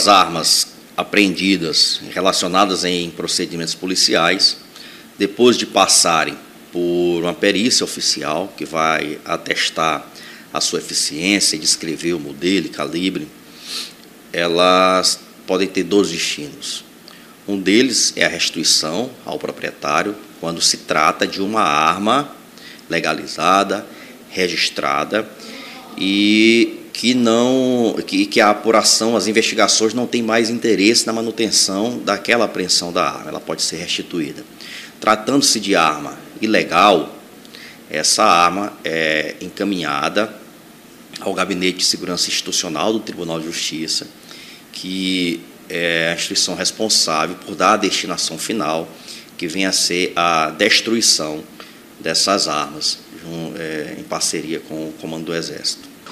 As armas apreendidas relacionadas em procedimentos policiais, depois de passarem por uma perícia oficial que vai atestar a sua eficiência e descrever o modelo e calibre, elas podem ter dois destinos. Um deles é a restituição ao proprietário, quando se trata de uma arma legalizada, registrada e que a apuração, as investigações não têm mais interesse na manutenção daquela apreensão da arma, ela pode ser restituída. Tratando-se de arma ilegal, essa arma é encaminhada ao Gabinete de Segurança Institucional do Tribunal de Justiça, que é a instituição responsável por dar a destinação final, que vem a ser a destruição dessas armas, em parceria com o Comando do Exército.